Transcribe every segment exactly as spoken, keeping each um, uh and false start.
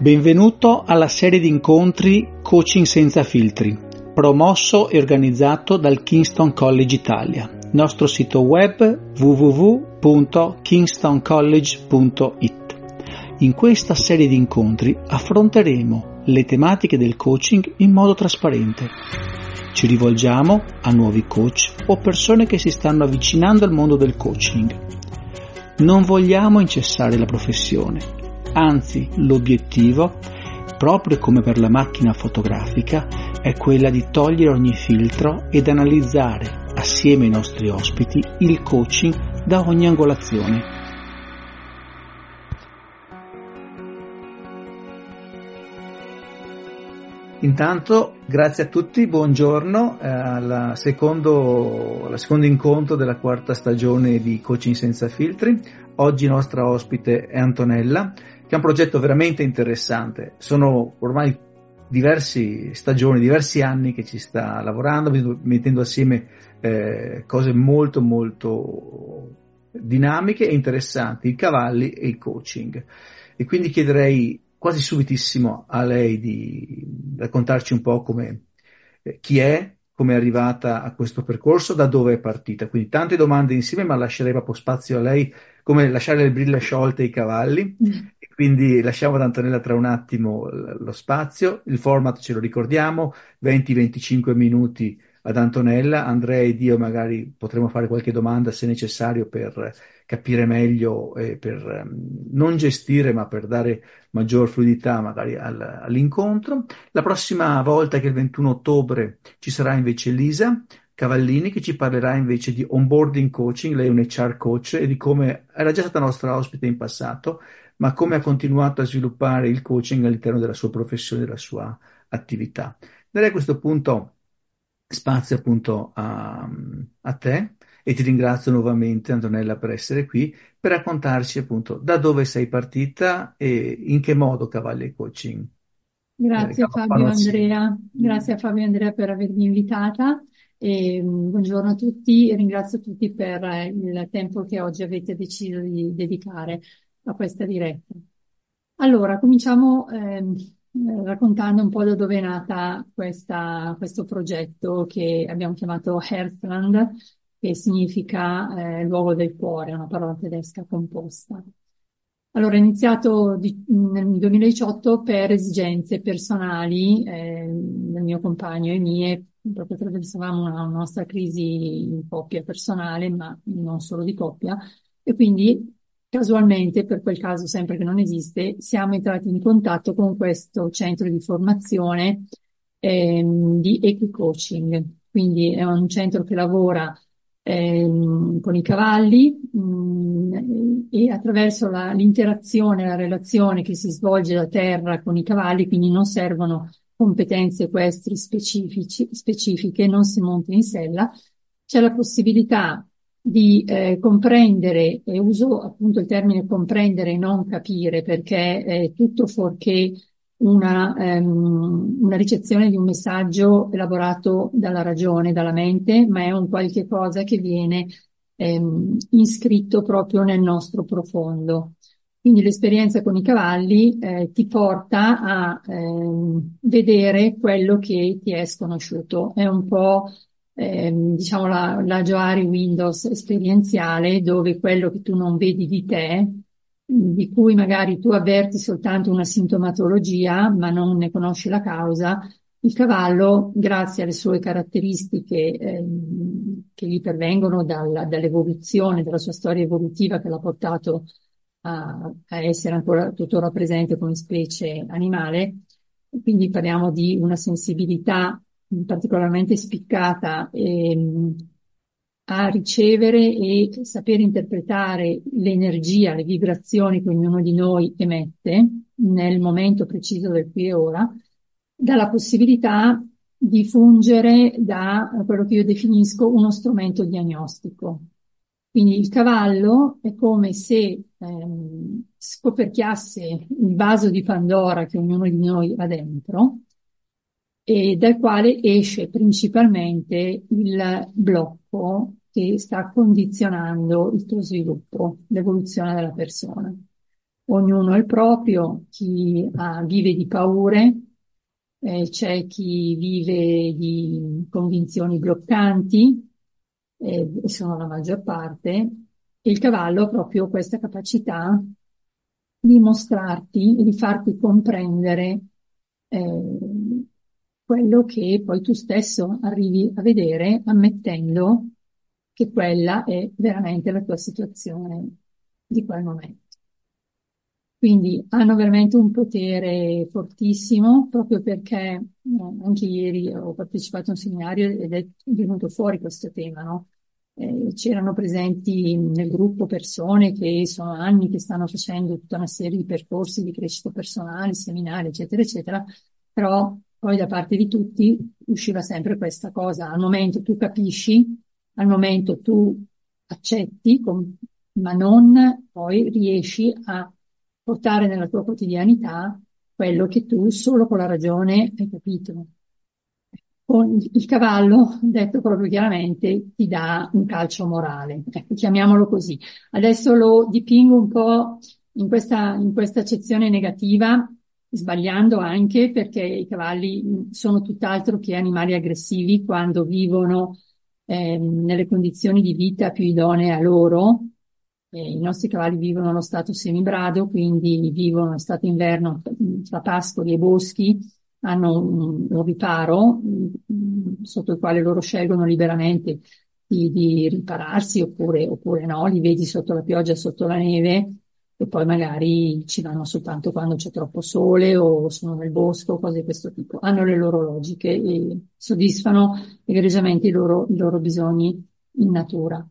Benvenuto alla serie di incontri Coaching senza filtri, promosso e organizzato dal Kingston College Italia. Nostro sito web w w w punto kingston college punto i t. In questa serie di incontri affronteremo le tematiche del coaching in modo trasparente. Ci rivolgiamo a nuovi coach o persone che si stanno avvicinando al mondo del coaching. Non vogliamo incessare la professione. Anzi, l'obiettivo, proprio come per la macchina fotografica, è quella di togliere ogni filtro ed analizzare, assieme ai nostri ospiti, il coaching da ogni angolazione. Intanto, grazie a tutti, buongiorno eh, al secondo, al secondo incontro della quarta stagione di Coaching senza filtri. Oggi nostra ospite è Antonella, che è un progetto veramente interessante. Sono ormai diverse stagioni, diversi anni che ci sta lavorando, mettendo assieme eh, cose molto molto dinamiche e interessanti, i cavalli e il coaching. E quindi chiederei quasi subitissimo a lei di raccontarci un po' come eh, chi è, come è arrivata a questo percorso, da dove è partita. Quindi tante domande insieme, ma lascerei proprio spazio a lei, come lasciare le brille sciolte ai cavalli. Mm. E quindi lasciamo ad Antonella tra un attimo lo spazio. Il format ce lo ricordiamo, venti venticinque minuti ad Antonella. Andrea ed io magari potremo fare qualche domanda se necessario per capire meglio, eh, per um, non gestire ma per dare maggior fluidità magari al, all'incontro. La prossima volta, che è il ventuno ottobre, ci sarà invece Lisa Cavallini, che ci parlerà invece di onboarding coaching. Lei è un H R coach e di come era già stata nostra ospite in passato, ma come ha continuato a sviluppare il coaching all'interno della sua professione, della sua attività. Darei a questo punto spazio appunto a, a te e ti ringrazio nuovamente, Antonella, per essere qui, per raccontarci appunto da dove sei partita e in che modo cavalli il coaching. Grazie eh, Fabio Andrea, grazie a Fabio Andrea per avermi invitata e um, buongiorno a tutti e ringrazio tutti per eh, il tempo che oggi avete deciso di dedicare a questa diretta. Allora, cominciamo ehm, raccontando un po' da dove è nata questa, questo progetto che abbiamo chiamato Herzland, che significa eh, luogo del cuore, una parola tedesca composta. Allora, ho iniziato di, nel duemiladiciotto per esigenze personali eh, del mio compagno e mie, proprio attraversavamo una, una nostra crisi in coppia personale, ma non solo di coppia, e quindi casualmente, per quel caso sempre che non esiste, siamo entrati in contatto con questo centro di formazione ehm, di equicoaching. Quindi è un centro che lavora ehm, con i cavalli mh, e attraverso la, l'interazione, la relazione che si svolge da terra con i cavalli, quindi non servono competenze equestri specifici, specifiche, non si monta in sella, c'è la possibilità di eh, comprendere, e uso appunto il termine comprendere e non capire, perché è tutto fuorché una, um, una ricezione di un messaggio elaborato dalla ragione, dalla mente, ma è un qualche cosa che viene um, iscritto proprio nel nostro profondo. Quindi l'esperienza con i cavalli eh, ti porta a ehm, vedere quello che ti è sconosciuto. È un po' ehm, diciamo la, la Johari Windows esperienziale, dove quello che tu non vedi di te, di cui magari tu avverti soltanto una sintomatologia, ma non ne conosci la causa, il cavallo, grazie alle sue caratteristiche ehm, che gli pervengono dal, dall'evoluzione, dalla sua storia evolutiva che l'ha portato a, a essere ancora tuttora presente come specie animale, quindi parliamo di una sensibilità particolarmente spiccata ehm, a ricevere e sapere interpretare l'energia, le vibrazioni che ognuno di noi emette nel momento preciso del qui e ora, dà la possibilità di fungere da quello che io definisco uno strumento diagnostico. Quindi il cavallo è come se ehm, scoperchiasse il vaso di Pandora che ognuno di noi ha dentro, e dal quale esce principalmente il blocco che sta condizionando il tuo sviluppo, l'evoluzione della persona. ognuno il proprio, chi ha- vive di paure, eh, c'è chi vive di convinzioni bloccanti, eh, e sono la maggior parte, e il cavallo ha proprio questa capacità di mostrarti e di farti comprendere eh, quello che poi tu stesso arrivi a vedere ammettendo che quella è veramente la tua situazione di quel momento. Quindi hanno veramente un potere fortissimo, proprio perché no, anche ieri ho partecipato a un seminario ed è venuto fuori questo tema, no? Eh, c'erano presenti nel gruppo persone che sono anni che stanno facendo tutta una serie di percorsi di crescita personale, seminari, eccetera, eccetera, però poi da parte di tutti usciva sempre questa cosa: al momento tu capisci, al momento tu accetti, com- ma non poi riesci a portare nella tua quotidianità quello che tu solo con la ragione hai capito. Con il cavallo, detto proprio chiaramente, ti dà un calcio morale, ecco, chiamiamolo così. Adesso lo dipingo un po' in questa, in questa accezione negativa, sbagliando anche perché i cavalli mh, sono tutt'altro che animali aggressivi quando vivono ehm, nelle condizioni di vita più idonee a loro. Eh, I nostri cavalli vivono allo stato semibrado, quindi vivono in stato inverno tra pascoli e boschi, hanno un, un riparo mh, sotto il quale loro scelgono liberamente di, di ripararsi oppure, oppure no, li vedi sotto la pioggia, sotto la neve e poi magari ci vanno soltanto quando c'è troppo sole o sono nel bosco, cose di questo tipo. Hanno le loro logiche e soddisfano egregiamente i loro, i loro bisogni in natura.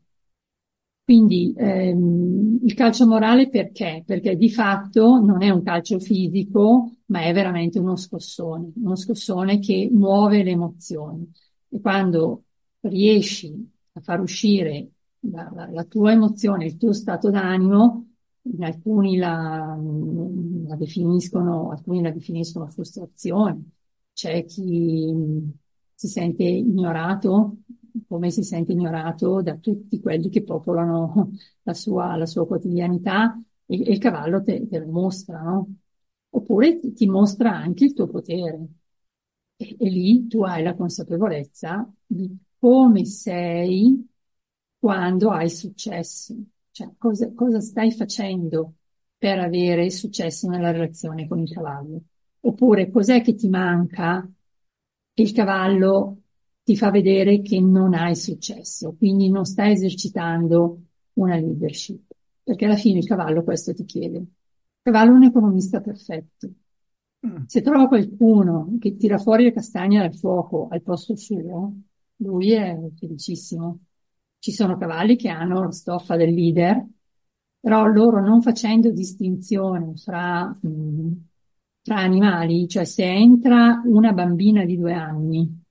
Quindi ehm, il calcio morale perché? Perché di fatto non è un calcio fisico, ma è veramente uno scossone, uno scossone che muove le emozioni. E quando riesci a far uscire la, la- la tua emozione, il tuo stato d'animo, in alcuni la, la definiscono, alcuni la definiscono frustrazione, c'è chi mh, si sente ignorato, come si sente ignorato da tutti quelli che popolano la sua, la sua quotidianità e, e il cavallo te, te lo mostra, no? Oppure ti, ti mostra anche il tuo potere e, e lì tu hai la consapevolezza di come sei quando hai successo, cioè cosa, cosa stai facendo per avere successo nella relazione con il cavallo. Oppure cos'è che ti manca e il cavallo ti fa vedere che non hai successo, quindi non stai esercitando una leadership, perché alla fine il cavallo questo ti chiede. Il cavallo è un economista perfetto. Mm. Se trova qualcuno che tira fuori le castagne dal fuoco al posto suo, lui è felicissimo. Ci sono cavalli che hanno la stoffa del leader, però loro non facendo distinzione fra, mh, tra animali, cioè se entra una bambina di due anni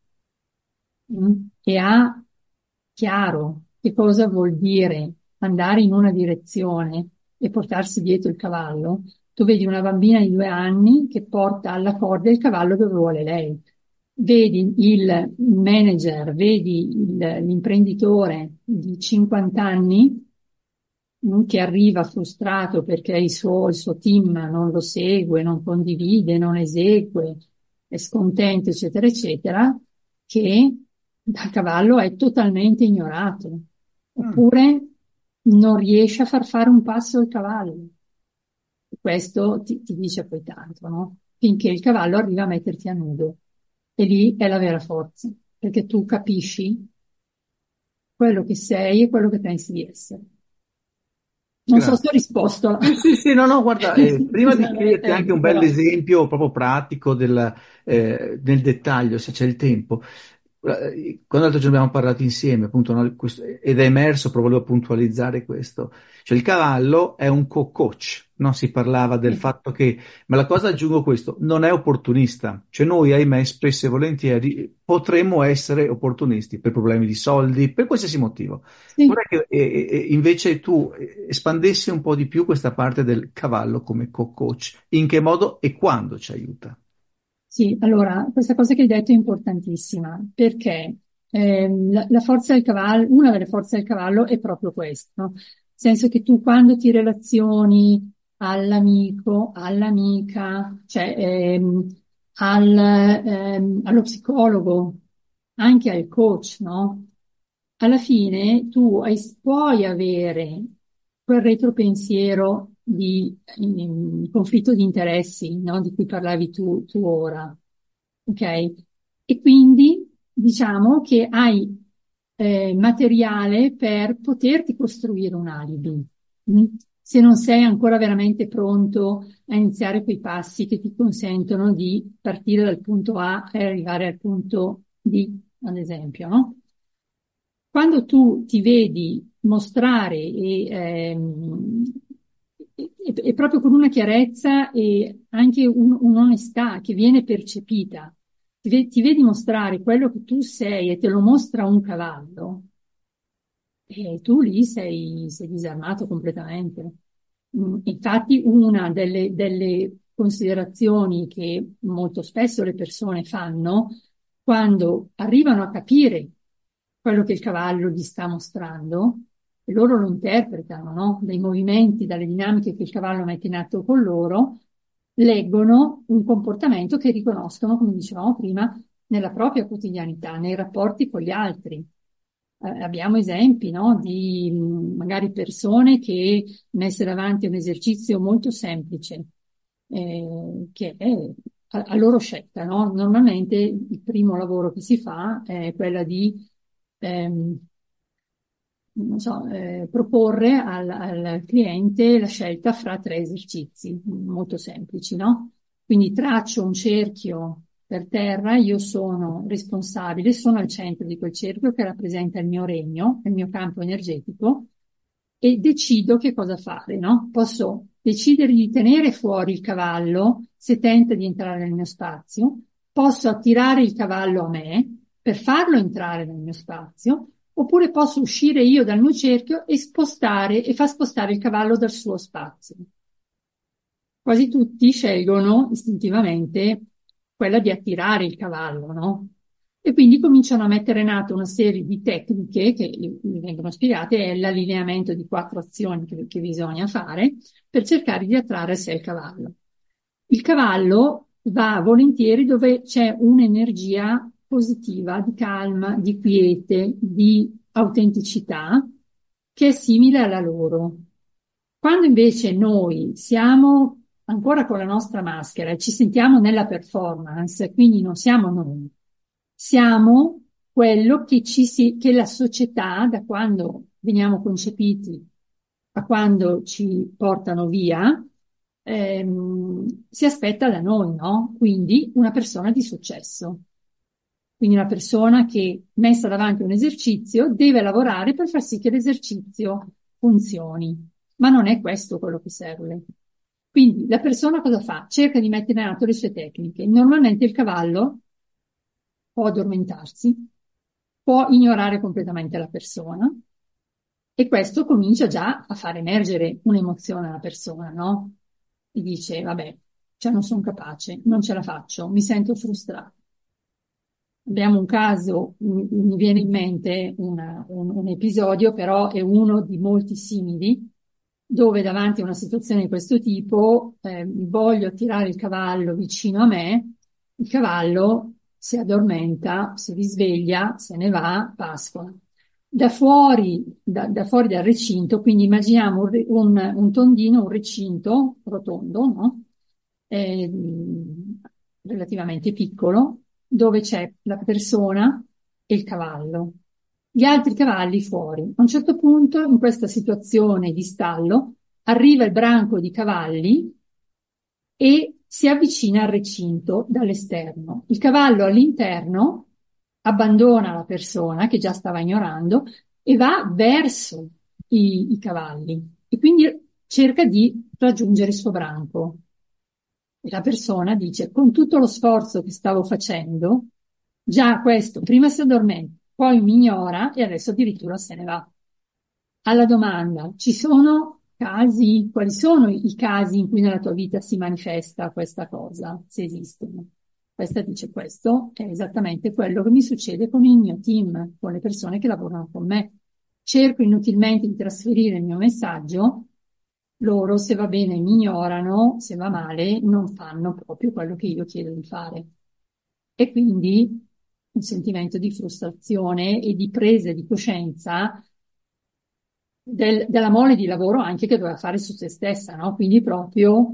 mh, e ha chiaro che cosa vuol dire andare in una direzione e portarsi dietro il cavallo, tu vedi una bambina di due anni che porta alla corda il cavallo dove vuole lei. Vedi il manager, vedi il- l'imprenditore di cinquanta anni mh, che arriva frustrato perché il suo, il suo team non lo segue, non condivide, non esegue, è scontento, eccetera, eccetera, che da cavallo è totalmente ignorato, Mm. oppure non riesce a far fare un passo al cavallo. E questo ti, ti dice poi tanto, no? Finché il cavallo arriva a metterti a nudo. E lì è la vera forza, perché tu capisci quello che sei e quello che pensi di essere. Non so se ho Grazie. risposto. Sì, sì, sì, no, no, guarda, eh, prima di Scusa, non è chiederti anche un tempo, bel però. esempio proprio pratico del, eh, nel dettaglio, se c'è il tempo. Eh, Quando l'altro giorno abbiamo parlato insieme, appunto, no, questo- ed è emerso, però volevo puntualizzare questo. Cioè, il cavallo è un co-coach, no? Si parlava del Sì, fatto che, ma la cosa aggiungo questo, non è opportunista. Cioè, noi, ahimè, spesso e volentieri potremmo essere opportunisti per problemi di soldi, per qualsiasi motivo. sì. Vorrei che eh, eh, invece tu eh, espandessi un po' di più questa parte del cavallo come co-coach, in che modo e quando ci aiuta. Sì, allora, questa cosa che hai detto è importantissima perché ehm, la, la forza del cavallo, una delle forze del cavallo è proprio questo, no? Nel senso che tu quando ti relazioni all'amico, all'amica, cioè ehm, al, ehm, allo psicologo, anche al coach, no? Alla fine tu hai- puoi avere quel retropensiero di ehm, conflitto di interessi, no? Di cui parlavi tu, tu ora, ok? E quindi diciamo che hai eh, materiale per poterti costruire un alibi. mm? Se non sei ancora veramente pronto a iniziare quei passi che ti consentono di partire dal punto A e arrivare al punto D, ad esempio, no? Quando tu ti vedi mostrare e, ehm, e- e proprio con una chiarezza e anche un- un'onestà che viene percepita, ti, ve- ti vedi mostrare quello che tu sei e te lo mostra un cavallo, e tu lì sei, sei disarmato completamente. Mm, Infatti, una delle, delle considerazioni che molto spesso le persone fanno quando arrivano a capire quello che il cavallo gli sta mostrando, e loro lo interpretano, no? Dai movimenti, dalle dinamiche che il cavallo mette in atto con loro, leggono un comportamento che riconoscono, come dicevamo prima, nella propria quotidianità, nei rapporti con gli altri. Eh, abbiamo esempi, no, di mh, magari persone che messe davanti a un esercizio molto semplice, eh, che è a, a loro scelta, no? Normalmente il primo lavoro che si fa è quella di ehm, non so, eh, proporre al, al cliente la scelta fra tre esercizi molto semplici, no? Quindi traccio un cerchio per terra, io sono responsabile, sono al centro di quel cerchio che rappresenta il mio regno, il mio campo energetico, e decido che cosa fare, no? Posso decidere di tenere fuori il cavallo se tenta di entrare nel mio spazio, posso attirare il cavallo a me per farlo entrare nel mio spazio, oppure posso uscire io dal mio cerchio e spostare e far spostare il cavallo dal suo spazio. Quasi tutti scelgono istintivamente quella di attirare il cavallo, no? E quindi cominciano a mettere in atto una serie di tecniche che mi vengono spiegate, è l'allineamento di quattro azioni che, che bisogna fare per cercare di attrarre a sé il cavallo. Il cavallo va volentieri dove c'è un'energia positiva, di calma, di quiete, di autenticità, che è simile alla loro. Quando invece noi siamo ancora con la nostra maschera e ci sentiamo nella performance, quindi non siamo noi, siamo quello che ci si, che la società, da quando veniamo concepiti a quando ci portano via, ehm, si aspetta da noi, no? Quindi una persona di successo. Quindi una persona che, messa davanti a un esercizio, deve lavorare per far sì che l'esercizio funzioni. Ma non è questo quello che serve. Quindi la persona cosa fa? Cerca di mettere in atto le sue tecniche. Normalmente il cavallo può addormentarsi, può ignorare completamente la persona e questo comincia già a far emergere un'emozione alla persona, no? E dice, vabbè, cioè non sono capace, non ce la faccio, mi sento frustrato. Abbiamo un caso, mi, mi viene in mente una- un, un episodio, però è uno di molti simili, dove davanti a una situazione di questo tipo eh, voglio attirare il cavallo vicino a me, il cavallo si addormenta, si risveglia, se ne va, pascola. Da fuori, da, da fuori dal recinto, quindi immaginiamo un, re- un- un tondino, un recinto rotondo, no? Eh, relativamente piccolo, dove c'è la persona e il cavallo. Gli altri cavalli fuori. A un certo punto, in questa situazione di stallo, arriva il branco di cavalli e si avvicina al recinto dall'esterno. Il cavallo all'interno abbandona la persona che già stava ignorando e va verso i, i cavalli e quindi cerca di raggiungere il suo branco. E la persona dice, con tutto lo sforzo che stavo facendo, già questo prima si addormenta, poi mi ignora e adesso addirittura se ne va. Alla domanda, ci sono casi, quali sono i casi in cui nella tua vita si manifesta questa cosa, se esistono? Questa dice, questo è esattamente quello che mi succede con il mio team, con le persone che lavorano con me. Cerco inutilmente di trasferire il mio messaggio loro, se va bene, mi ignorano, se va male, non fanno proprio quello che io chiedo di fare. E quindi un sentimento di frustrazione e di presa di coscienza del- della mole di lavoro anche che doveva fare su se stessa, no? Quindi proprio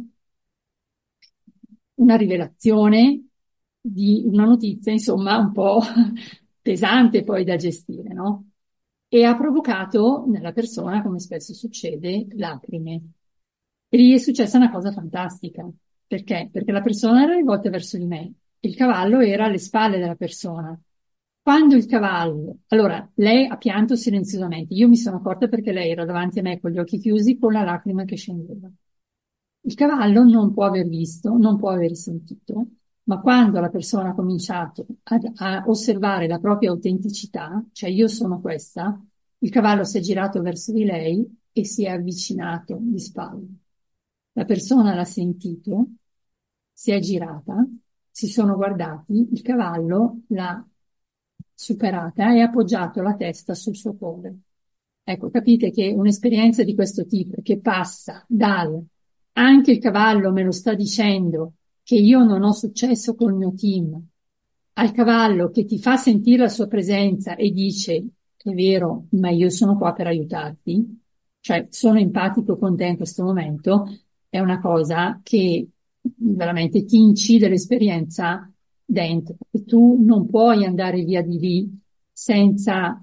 una rivelazione di una notizia, insomma, un po' pesante poi da gestire, no? E ha provocato nella persona, come spesso succede, lacrime. E lì è successa una cosa fantastica. Perché? Perché la persona era rivolta verso di me, il cavallo era alle spalle della persona. Quando il cavallo, allora lei ha pianto silenziosamente, io mi sono accorta perché lei era davanti a me con gli occhi chiusi, con la lacrima che scendeva. Il cavallo non può aver visto, non può aver sentito, ma quando la persona ha cominciato ad- a osservare la propria autenticità, cioè io sono questa, il cavallo si è girato verso di lei e si è avvicinato di spalle. La persona l'ha sentito, si è girata, si sono guardati, il cavallo l'ha superata e ha appoggiato la testa sul suo cuore. Ecco, capite che un'esperienza di questo tipo che passa dal anche il cavallo me lo sta dicendo che io non ho successo col mio team, al cavallo che ti fa sentire la sua presenza e dice, è vero, ma io sono qua per aiutarti, cioè sono empatico con te in questo momento, è una cosa che veramente ti incide l'esperienza dentro, e tu non puoi andare via di lì senza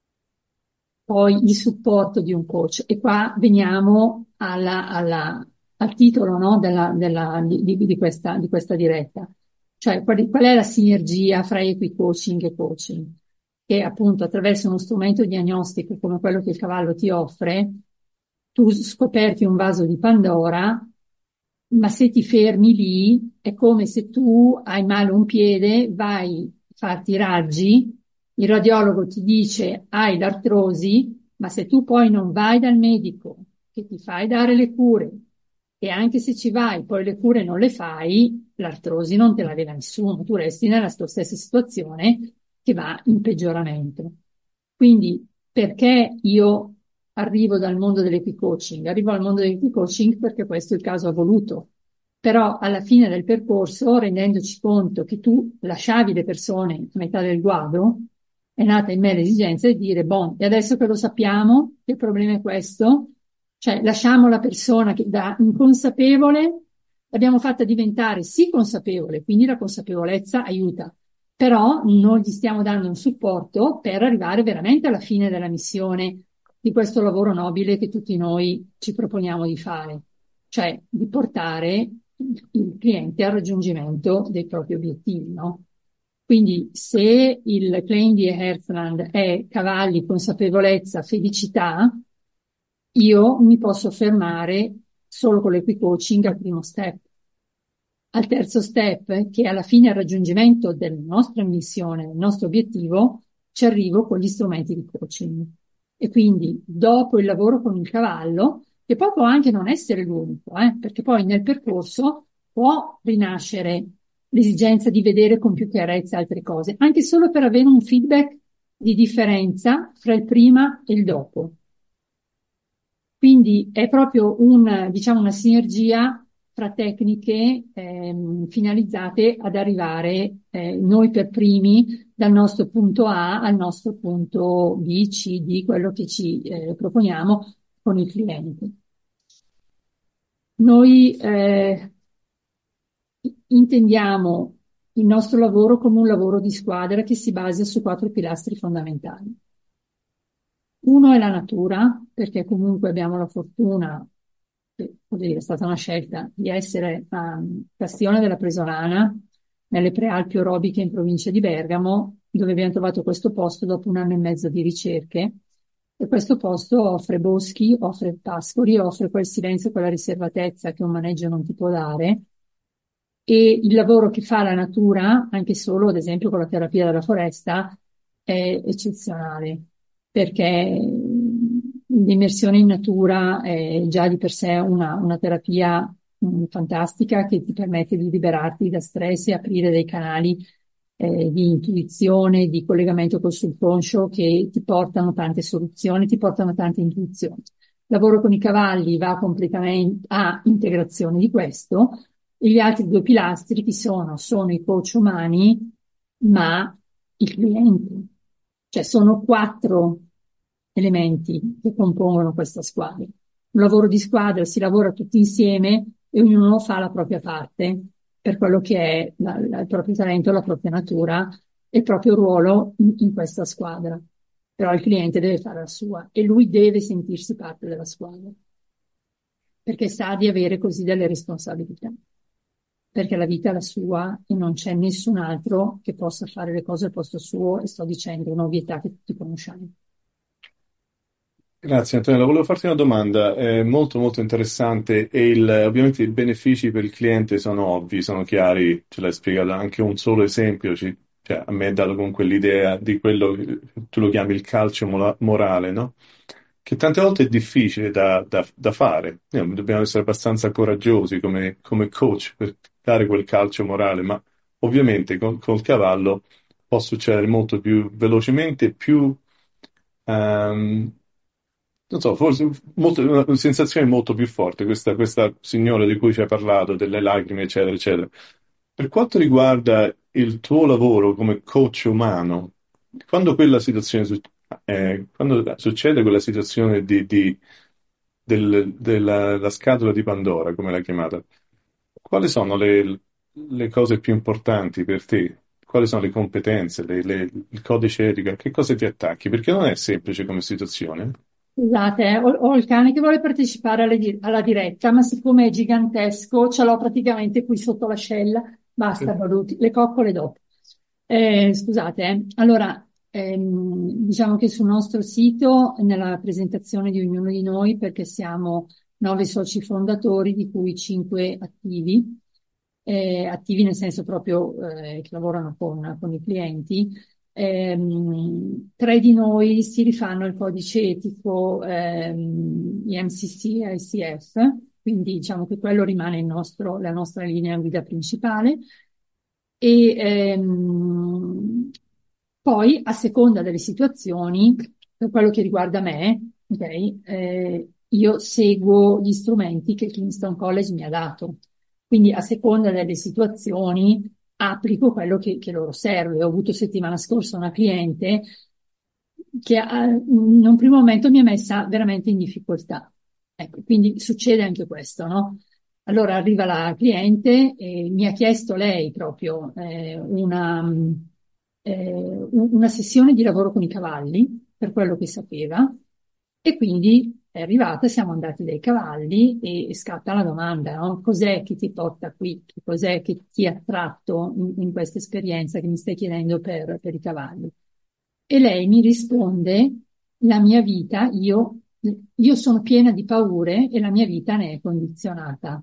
poi il supporto di un coach. E qua veniamo alla, alla, al titolo, no, della, della, di, di, di questa, di questa diretta. Cioè, qual, qual è la sinergia fra equicoaching e coaching? Che appunto attraverso uno strumento diagnostico come quello che il cavallo ti offre, tu scoperti un vaso di Pandora, ma se ti fermi lì è come se tu hai male un piede, vai a farti i raggi, il radiologo ti dice hai l'artrosi, ma se tu poi non vai dal medico che ti fai dare le cure e anche se ci vai, poi le cure non le fai, l'artrosi non te la leva nessuno, tu resti nella tua stessa situazione che va in peggioramento. Quindi perché io arrivo dal mondo dell'equicoaching? Arrivo al mondo dell'equicoaching perché questo il caso ha voluto. Però alla fine del percorso, rendendoci conto che tu lasciavi le persone a metà del guado, è nata in me l'esigenza di dire, boh, e adesso che lo sappiamo, che il problema è questo, cioè lasciamo la persona che da inconsapevole l'abbiamo fatta diventare sì consapevole, quindi la consapevolezza aiuta, però non gli stiamo dando un supporto per arrivare veramente alla fine della missione di questo lavoro nobile che tutti noi ci proponiamo di fare, cioè di portare il cliente al raggiungimento dei propri obiettivi, no? Quindi se il claim di Herzland è cavalli, consapevolezza, felicità, io mi posso fermare solo con l'equicoaching al primo step. Al terzo step, che alla fine è il raggiungimento della nostra missione, del nostro obiettivo, ci arrivo con gli strumenti di coaching. E quindi dopo il lavoro con il cavallo, che poi può anche non essere l'unico, eh, perché poi nel percorso può rinascere l'esigenza di vedere con più chiarezza altre cose, anche solo per avere un feedback di differenza fra il prima e il dopo. Quindi è proprio un, diciamo, una sinergia fra tecniche ehm, finalizzate ad arrivare eh, noi per primi dal nostro punto A al nostro punto B, C, D, quello che ci eh, proponiamo con il cliente. Noi eh, intendiamo il nostro lavoro come un lavoro di squadra che si basa su quattro pilastri fondamentali. Uno è la natura, perché comunque abbiamo la fortuna, che vuol dire, è stata una scelta, di essere a Castione della Presolana, nelle prealpi orobiche in provincia di Bergamo, dove abbiamo trovato questo posto dopo un anno e mezzo di ricerche. E questo posto offre boschi, offre pascoli, offre quel silenzio, quella riservatezza che un maneggio non ti può dare. E il lavoro che fa la natura, anche solo ad esempio con la terapia della foresta, è eccezionale, perché l'immersione in natura è già di per sé una, una terapia mh, fantastica che ti permette di liberarti da stress e aprire dei canali eh, di intuizione, di collegamento col subconscio che ti portano tante soluzioni, ti portano tante intuizioni. lavoro con i cavalli va completamente a integrazione di questo, e gli altri due pilastri chi sono? Sono i coach umani, ma il cliente. Cioè sono quattro elementi che compongono questa squadra. Un lavoro di squadra, si lavora tutti insieme e ognuno fa la propria parte per quello che è la, la, il proprio talento, la propria natura e il proprio ruolo in, in questa squadra. Però il cliente deve fare la sua e lui deve sentirsi parte della squadra, perché sa di avere così delle responsabilità, perché la vita è la sua e non c'è nessun altro che possa fare le cose al posto suo, e sto dicendo un'ovvietà che tutti conosciamo. Grazie Antonella, volevo farti una domanda, è molto molto interessante e il, ovviamente i benefici per il cliente sono ovvi, sono chiari, ce l'hai spiegato anche un solo esempio, ci- cioè, a me è dato comunque l'idea di quello che tu lo chiami il calcio mola- morale, no? Che tante volte è difficile da, da- da fare. Eh, dobbiamo essere abbastanza coraggiosi come, come coach per dare quel calcio morale, ma ovviamente con, col cavallo può succedere molto più velocemente, più ehm, non so, forse molto- una sensazione molto più forte, questa, questa signora di cui ci hai parlato, delle lacrime, eccetera, eccetera. Per quanto riguarda il tuo lavoro come coach umano, quando quella situazione, su- eh, quando succede quella situazione di, di- del- della la scatola di Pandora, come l'hai chiamata, quali sono le, le cose più importanti per te? Quali sono le competenze, le- le- il codice etico? A che cosa ti attacchi? Perché non è semplice come situazione. Scusate, eh, ho, ho il cane che vuole partecipare alle di- alla diretta, ma siccome è gigantesco, ce l'ho praticamente qui sotto l'ascella. Basta, Baruti, le coccole dopo. Eh, scusate, eh. Allora, ehm, diciamo che sul nostro sito, nella presentazione di ognuno di noi, perché siamo nove soci fondatori, di cui cinque attivi, eh, attivi nel senso proprio eh, che lavorano con, con i clienti, ehm, tre di noi si rifanno il codice etico ehm, I M C C e I C F, quindi diciamo che quello rimane il nostro, la nostra linea guida principale. E ehm, poi, a seconda delle situazioni, per quello che riguarda me, ok, eh, io seguo gli strumenti che Kingston College mi ha dato. Quindi, a seconda delle situazioni, applico quello che, che loro serve. Ho avuto settimana scorsa una cliente che ha- in un primo momento mi ha messa veramente in difficoltà. Ecco, quindi succede anche questo, no? Allora arriva la cliente e mi ha chiesto lei proprio eh, una, mh, eh, un- una sessione di lavoro con i cavalli, per quello che sapeva, e quindi è arrivata, siamo andati dai cavalli e, e scatta la domanda, no? Cos'è che ti porta qui? Che Cos'è che ti ha attratto in, in questa esperienza che mi stai chiedendo per, per i cavalli? E lei mi risponde, la mia vita, io, io sono piena di paure e la mia vita ne è condizionata.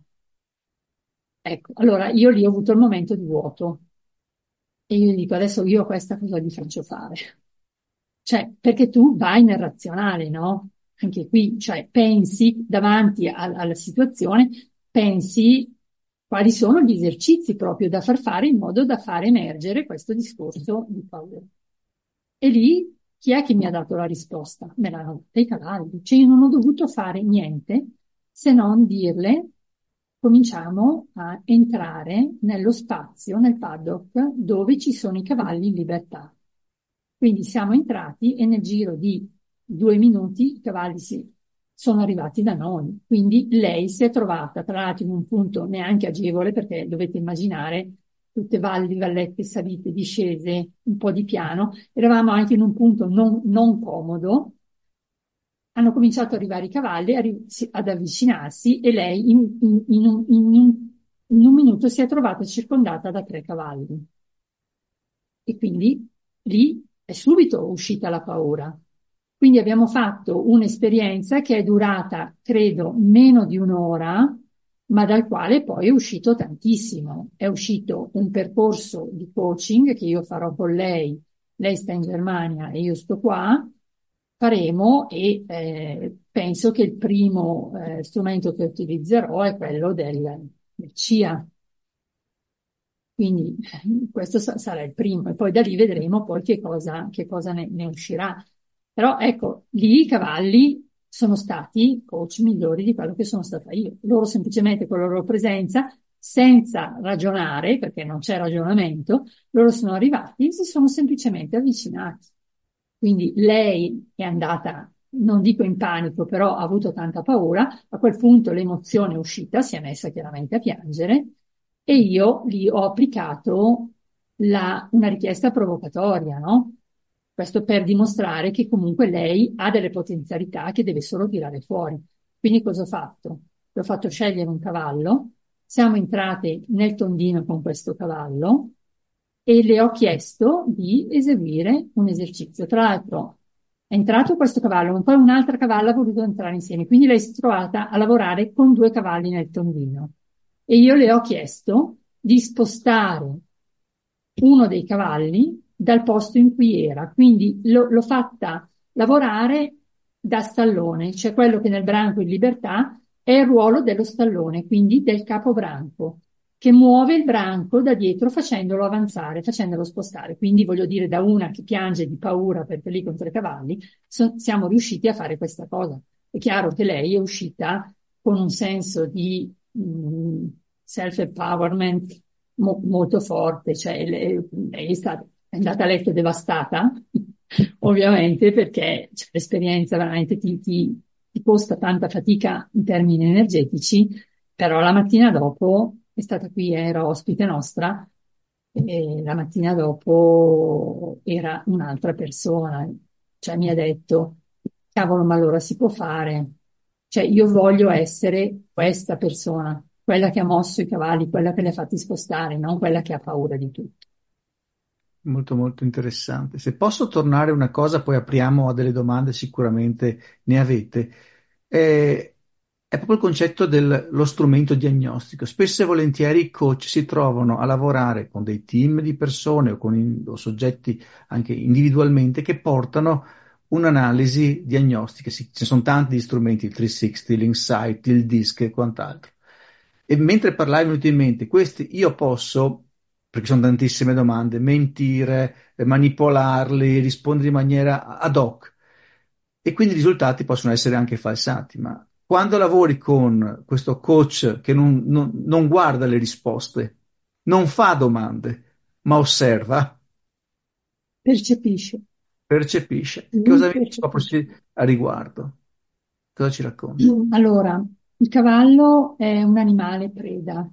Ecco, allora io lì ho avuto il momento di vuoto e io gli dico adesso io questa cosa gli faccio fare. Cioè, perché tu vai nel razionale, no? Anche qui, cioè, pensi davanti a- alla situazione, pensi quali sono gli esercizi proprio da far fare in modo da far emergere questo discorso di paura. E lì chi è che mi ha dato la risposta? Me l'hanno data i cavalli. Cioè io non ho dovuto fare niente se non dirle, cominciamo a entrare nello spazio, nel paddock, dove ci sono i cavalli in libertà. Quindi siamo entrati e nel giro di due minuti i cavalli si sono arrivati da noi. Quindi lei si è trovata, tra l'altro, in un punto neanche agevole, perché dovete immaginare tutte valli, vallette, salite, discese, un po' di piano. Eravamo anche in un punto non, non comodo. Hanno cominciato ad arrivare i cavalli arri- si- ad avvicinarsi e lei in, in- in un, in un- in un minuto si è trovata circondata da tre cavalli. E quindi lì è subito uscita la paura. Quindi abbiamo fatto un'esperienza che è durata, credo, meno di un'ora, ma dal quale poi è uscito tantissimo. È uscito un percorso di coaching che io farò con lei. Lei sta in Germania e io sto qua. Faremo e eh, penso che il primo eh, strumento che utilizzerò è quello del, del C I A. Quindi eh, questo sa- sarà il primo e poi da lì vedremo poi che cosa, che cosa ne, ne uscirà. Però ecco, lì i cavalli sono stati coach migliori di quello che sono stata io. Loro semplicemente con la loro presenza, senza ragionare, perché non c'è ragionamento, loro sono arrivati e si sono semplicemente avvicinati. Quindi lei è andata, non dico in panico, però ha avuto tanta paura. A quel punto l'emozione è uscita, si è messa chiaramente a piangere e io gli ho applicato la, una richiesta provocatoria, no? Questo per dimostrare che comunque lei ha delle potenzialità che deve solo tirare fuori. Quindi cosa ho fatto? Le ho fatto scegliere un cavallo, siamo entrate nel tondino con questo cavallo e le ho chiesto di eseguire un esercizio. Tra l'altro è entrato questo cavallo, poi un'altra cavalla ha voluto entrare insieme, quindi lei si è trovata a lavorare con due cavalli nel tondino. E io le ho chiesto di spostare uno dei cavalli dal posto in cui era, quindi lo- l'ho fatta lavorare da stallone, cioè quello che nel branco in libertà è il ruolo dello stallone, quindi del capobranco, che muove il branco da dietro facendolo avanzare, facendolo spostare. Quindi voglio dire, da una che piange di paura perché lì con tre cavalli, so- siamo riusciti a fare questa cosa. È chiaro che lei è uscita con un senso di mh, self-empowerment mo- molto forte, cioè lei, lei è stata, è andata a letto devastata, ovviamente, perché cioè, l'esperienza veramente ti, ti, ti costa tanta fatica in termini energetici, però la mattina dopo è stata qui, era ospite nostra, e la mattina dopo era un'altra persona, cioè mi ha detto, cavolo, ma allora si può fare, cioè io voglio essere questa persona, quella che ha mosso i cavalli, quella che li ha fatti spostare, non quella che ha paura di tutto. Molto molto interessante. Se posso tornare una cosa, poi apriamo a delle domande, sicuramente ne avete. Eh, è proprio il concetto dello strumento diagnostico. Spesso e volentieri i coach si trovano a lavorare con dei team di persone o con in- o soggetti anche individualmente che portano un'analisi diagnostica. Sì, ci sono tanti strumenti, il trecentosessanta, l'Insight, il DISC e quant'altro. E mentre parlavi mi è venuto in mente, questi io posso, perché sono tantissime domande, mentire, eh, manipolarli, rispondere in maniera ad hoc. E quindi i risultati possono essere anche falsati, ma quando lavori con questo coach che non, non- non guarda le risposte, non fa domande, ma osserva, Percepisce, percepisce. lui Cosa mi dici proprio percepisce. sì, a riguardo? Cosa ci racconti? Allora, il cavallo è un animale preda,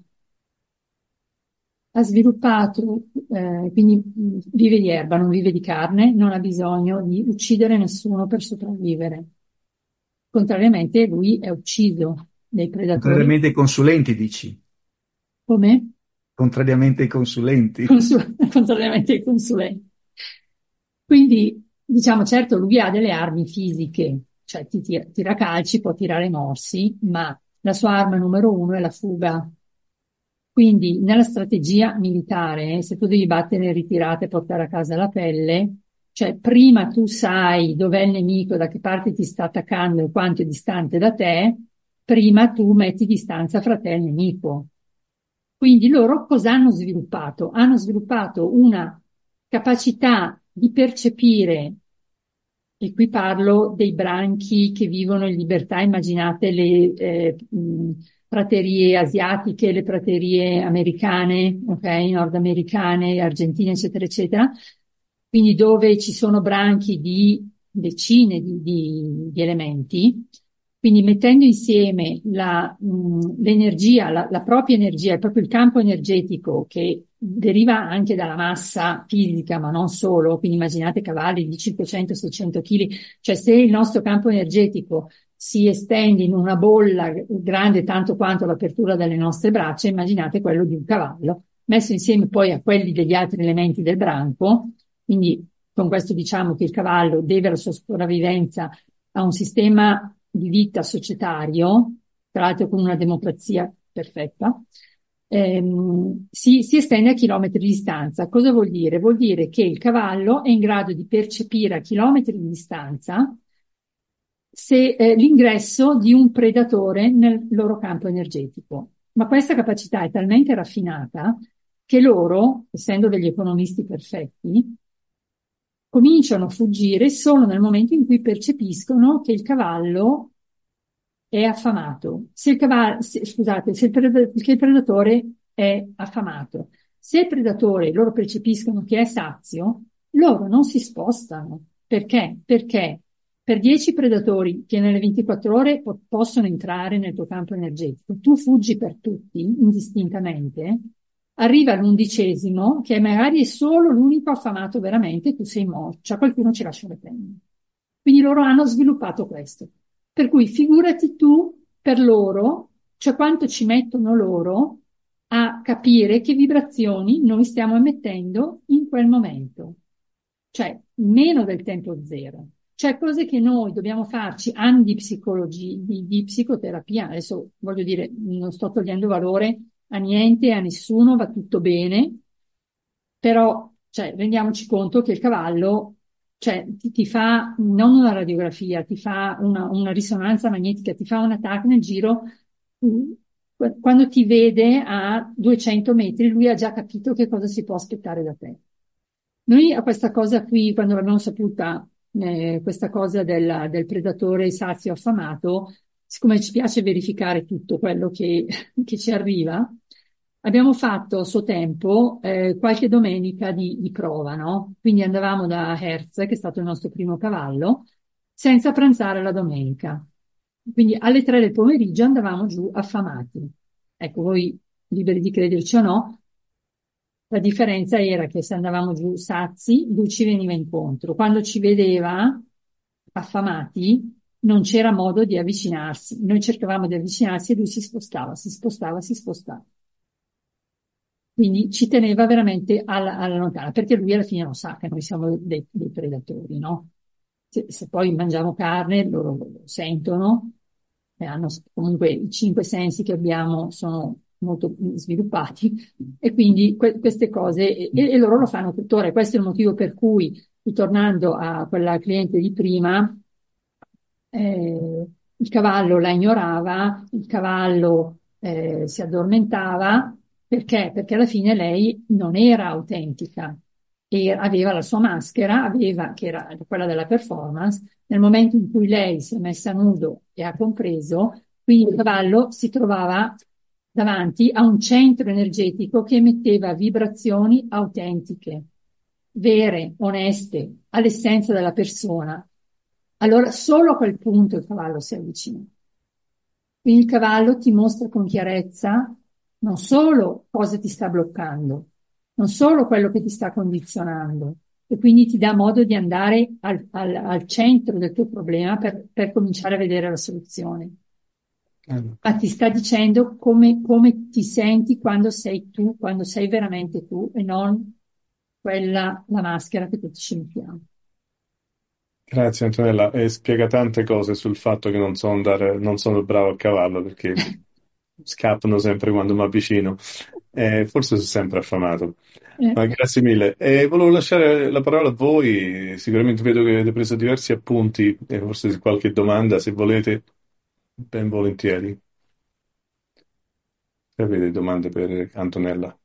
ha sviluppato, eh, quindi mh, vive di erba, non vive di carne, non ha bisogno di uccidere nessuno per sopravvivere. Contrariamente, lui è ucciso dai predatori. Contrariamente ai consulenti, dici? Come? Contrariamente ai consulenti. Consul- contrariamente ai consulenti. Quindi, diciamo, certo, lui ha delle armi fisiche, cioè ti tira, tira calci, può tirare morsi, ma la sua arma numero uno è la fuga. Quindi, nella strategia militare, se tu devi battere in ritirata e portare a casa la pelle, cioè prima tu sai dov'è il nemico, da che parte ti sta attaccando e quanto è distante da te, prima tu metti distanza fra te e il nemico. Quindi loro cosa hanno sviluppato? Hanno sviluppato una capacità di percepire, e qui parlo dei branchi che vivono in libertà, immaginate le eh, mh, praterie asiatiche, le praterie americane, ok, nordamericane, argentine, eccetera, eccetera, quindi dove ci sono branchi di decine di, di- di elementi, quindi mettendo insieme la, mh, l'energia, la, la propria energia, proprio il campo energetico che deriva anche dalla massa fisica, ma non solo, quindi immaginate cavalli di cinquecento seicento chili, cioè se il nostro campo energetico si estende in una bolla grande tanto quanto l'apertura delle nostre braccia, immaginate quello di un cavallo, messo insieme poi a quelli degli altri elementi del branco, quindi con questo diciamo che il cavallo deve la sua sopravvivenza a un sistema di vita societario, tra l'altro con una democrazia perfetta, ehm, si, si estende a chilometri di distanza. Cosa vuol dire? Vuol dire che il cavallo è in grado di percepire a chilometri di distanza se, eh, l'ingresso di un predatore nel loro campo energetico. Ma questa capacità è talmente raffinata che loro, essendo degli economisti perfetti, cominciano a fuggire solo nel momento in cui percepiscono che il cavallo è affamato, se il cavallo, se, scusate, se il, pred- che il predatore è affamato, se il predatore loro percepiscono che è sazio, loro non si spostano. Perché? Perché per dieci predatori che nelle ventiquattro ore po- possono entrare nel tuo campo energetico, tu fuggi per tutti, indistintamente, arriva l'undicesimo, che magari è solo l'unico affamato veramente, tu sei morto, cioè qualcuno ci lascia le penne. Quindi loro hanno sviluppato questo. Per cui figurati tu per loro, cioè quanto ci mettono loro a capire che vibrazioni noi stiamo emettendo in quel momento. Cioè meno del tempo zero. Cioè cose che noi dobbiamo farci anni di psicologia, di, di psicoterapia. Adesso voglio dire, non sto togliendo valore a niente, a nessuno, va tutto bene, però cioè, rendiamoci conto che il cavallo cioè, ti, ti fa non una radiografia, ti fa una, una risonanza magnetica, ti fa un attacco nel giro. Qu- Quando ti vede a duecento metri, lui ha già capito che cosa si può aspettare da te. Noi a questa cosa qui, quando l'abbiamo saputa, eh, questa cosa del, del predatore sazio affamato, siccome ci piace verificare tutto quello che, che ci arriva, abbiamo fatto a suo tempo eh, qualche domenica di, di prova, no? Quindi andavamo da Hertz, che è stato il nostro primo cavallo, senza pranzare la domenica. Quindi alle tre del pomeriggio andavamo giù affamati. Ecco, voi liberi di crederci o no, la differenza era che se andavamo giù sazi, lui ci veniva incontro. Quando ci vedeva affamati, non c'era modo di avvicinarsi. Noi cercavamo di avvicinarsi e lui si spostava, si spostava, si spostava. Quindi ci teneva veramente alla, alla lontana, perché lui alla fine lo sa che noi siamo dei, dei predatori, no? Se, se poi mangiamo carne, loro lo sentono, e hanno comunque i cinque sensi che abbiamo sono molto sviluppati e quindi que- queste cose, e, e loro lo fanno tuttora. E questo è il motivo per cui, ritornando a quella cliente di prima, eh, il cavallo la ignorava, il cavallo eh, si addormentava, perché? Perché alla fine lei non era autentica e aveva la sua maschera, aveva, che era quella della performance. Nel momento in cui lei si è messa a nudo e ha compreso, quindi il cavallo si trovava davanti a un centro energetico che emetteva vibrazioni autentiche, vere, oneste, all'essenza della persona. Allora solo a quel punto il cavallo si avvicina. Quindi il cavallo ti mostra con chiarezza non solo cosa ti sta bloccando, non solo quello che ti sta condizionando, e quindi ti dà modo di andare al, al, al centro del tuo problema per, per cominciare a vedere la soluzione. Ma ti sta dicendo come, come ti senti quando sei tu, quando sei veramente tu e non quella, la maschera che tutti ci mettiamo. Grazie Antonella, e spiega tante cose sul fatto che non so andare, non sono bravo a cavallo perché scappano sempre quando mi avvicino, e forse sono sempre affamato. Eh. Ma grazie mille. E volevo lasciare la parola a voi, sicuramente vedo che avete preso diversi appunti e forse qualche domanda, se volete, ben volentieri. Se avete domande per Antonella.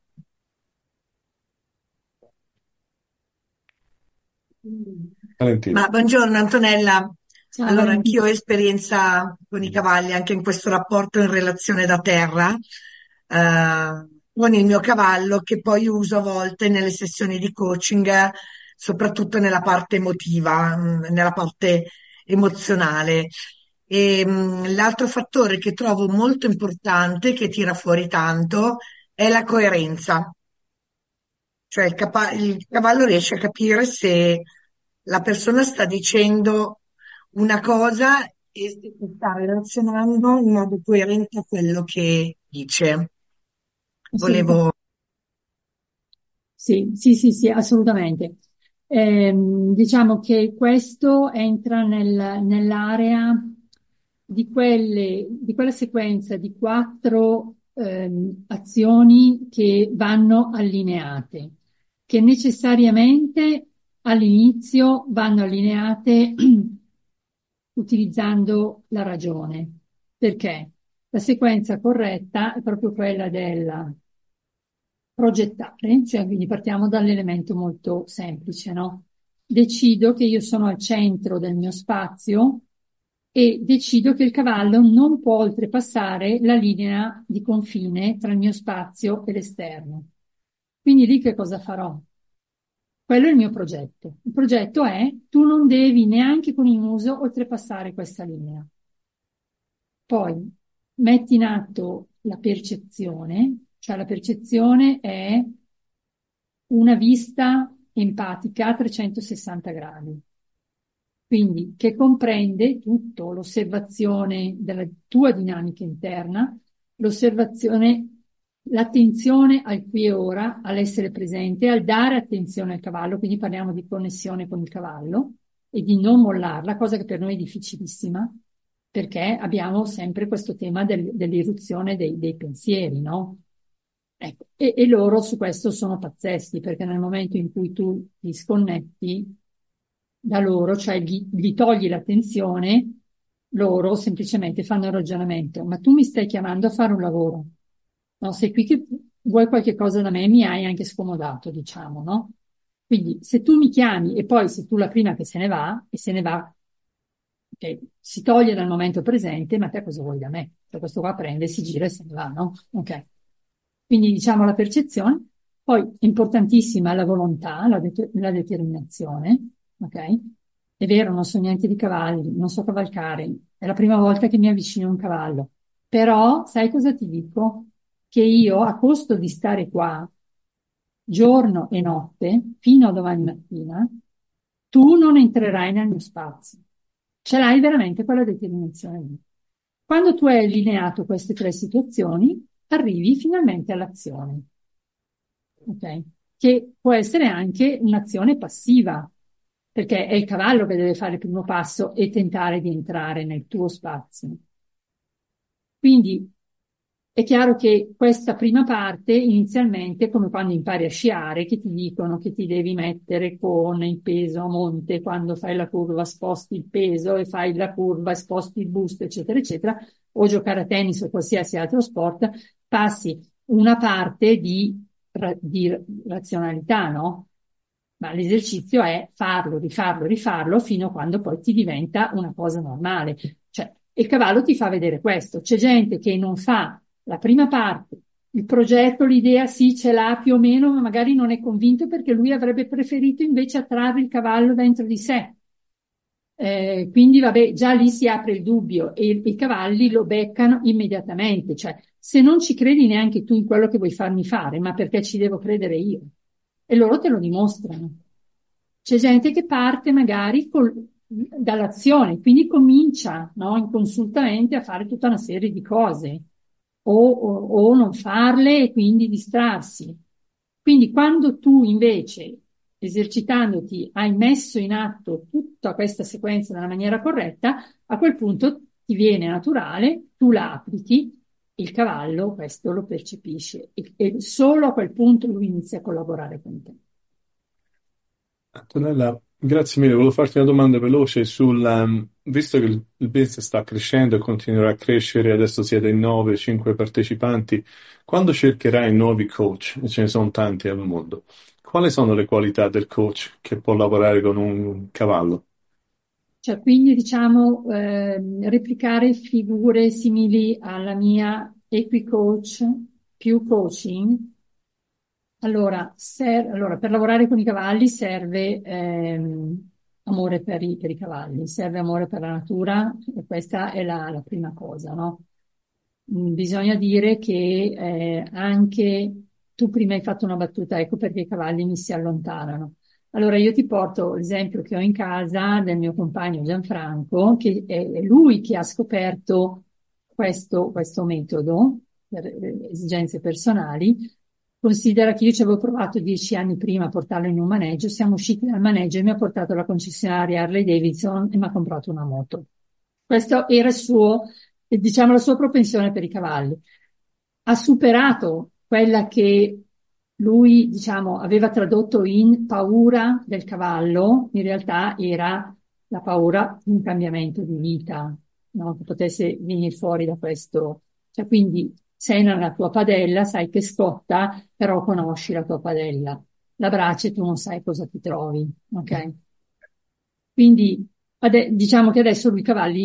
Valentina. Ma buongiorno Antonella. Ciao, Allora, Valentina. anch'io ho esperienza con i cavalli, anche in questo rapporto in relazione da terra, eh, con il mio cavallo che poi uso a volte nelle sessioni di coaching, eh, soprattutto nella parte emotiva, mm, nella parte emozionale. E, mm, l'altro fattore che trovo molto importante, che tira fuori tanto, è la coerenza. Cioè il, capa- il cavallo riesce a capire se la persona sta dicendo una cosa e se sta relazionando in modo coerente a quello che dice. Assolutamente. Volevo. Sì, sì, sì, sì, assolutamente. Ehm, diciamo che questo entra nel- nell'area di quelle, di quella sequenza di quattro ehm, azioni che vanno allineate, che necessariamente all'inizio vanno allineate utilizzando la ragione. Perché? La sequenza corretta è proprio quella della progettare, cioè quindi partiamo dall'elemento molto semplice, no? Decido che io sono al centro del mio spazio e decido che il cavallo non può oltrepassare la linea di confine tra il mio spazio e l'esterno. Quindi lì che cosa farò? Quello è il mio progetto. Il progetto è: tu non devi neanche con il muso oltrepassare questa linea. Poi metti in atto la percezione, cioè la percezione è una vista empatica a trecentosessanta gradi. Quindi che comprende tutto: l'osservazione della tua dinamica interna, l'osservazione, l'attenzione al qui e ora, all'essere presente, al dare attenzione al cavallo, quindi parliamo di connessione con il cavallo e di non mollarla, cosa che per noi è difficilissima, perché abbiamo sempre questo tema del, dell'irruzione dei, dei pensieri, no? Ecco, e, e loro su questo sono pazzeschi, perché nel momento in cui tu ti sconnetti da loro, cioè gli, gli togli l'attenzione, loro semplicemente fanno il ragionamento: ma tu mi stai chiamando a fare un lavoro, no? Sei qui che vuoi qualche cosa da me, mi hai anche scomodato, diciamo, no? Quindi se tu mi chiami e poi sei tu la prima che se ne va, e se ne va, okay, si toglie dal momento presente, ma te cosa vuoi da me? Cioè questo qua prende, si gira e se ne va, no? Ok. Quindi diciamo la percezione, poi è importantissima la volontà, la, det- la determinazione, ok? È vero, non so niente di cavalli, non so cavalcare, è la prima volta che mi avvicino a un cavallo, però sai cosa ti dico? Che io, a costo di stare qua giorno e notte, fino a domani mattina, tu non entrerai nel mio spazio. Ce l'hai veramente quella determinazione lì. Quando tu hai allineato queste tre situazioni, arrivi finalmente all'azione, ok? Che può essere anche un'azione passiva, perché è il cavallo che deve fare il primo passo e tentare di entrare nel tuo spazio. Quindi è chiaro che questa prima parte inizialmente è come quando impari a sciare, che ti dicono che ti devi mettere con il peso a monte, quando fai la curva sposti il peso e fai la curva e sposti il busto, eccetera, eccetera, o giocare a tennis o qualsiasi altro sport, passi una parte di, di razionalità, no? Ma l'esercizio è farlo, rifarlo, rifarlo, fino a quando poi ti diventa una cosa normale. Cioè, il cavallo ti fa vedere questo. C'è gente che non fa la prima parte, il progetto, l'idea sì ce l'ha più o meno, ma magari non è convinto perché lui avrebbe preferito invece attrarre il cavallo dentro di sé. Eh, quindi vabbè, già lì si apre il dubbio e i cavalli lo beccano immediatamente. Cioè, se non ci credi neanche tu in quello che vuoi farmi fare, ma perché ci devo credere io? E loro te lo dimostrano. C'è gente che parte magari col, dall'azione, quindi comincia, no, inconsultamente a fare tutta una serie di cose, o, o, o non farle e quindi distrarsi. Quindi quando tu invece, esercitandoti, hai messo in atto tutta questa sequenza nella maniera corretta, a quel punto ti viene naturale, tu la applichi, il cavallo questo lo percepisce e, e solo a quel punto lui inizia a collaborare con te. Antonella, grazie mille. Volevo farti una domanda veloce sul, um, visto che il, il business sta crescendo e continuerà a crescere, adesso siete in nove, cinque partecipanti, quando cercherai nuovi coach, e ce ne sono tanti al mondo, quali sono le qualità del coach che può lavorare con un cavallo? Cioè, quindi diciamo eh, replicare figure simili alla mia equicoach più coaching. Allora, ser- allora, per lavorare con i cavalli serve ehm, amore per i, per i cavalli, serve amore per la natura, e questa è la, la prima cosa, no? Mm, Bisogna dire che eh, anche tu prima hai fatto una battuta, ecco perché i cavalli mi si allontanano. Allora io ti porto l'esempio che ho in casa del mio compagno Gianfranco, che è lui che ha scoperto questo, questo metodo per eh, esigenze personali. Considera che io ci avevo provato dieci anni prima a portarlo in un maneggio, siamo usciti dal maneggio e mi ha portato alla concessionaria Harley Davidson e mi ha comprato una moto. Questo era il suo, eh, diciamo, la sua propensione per i cavalli. Ha superato quella che lui, diciamo, aveva tradotto in paura del cavallo, in realtà era la paura di un cambiamento di vita, no? Che potesse venire fuori da questo. Cioè, quindi sei nella tua padella, sai che scotta, però conosci la tua padella. La brace tu non sai cosa ti trovi, ok? Quindi ade- diciamo che adesso lui i cavalli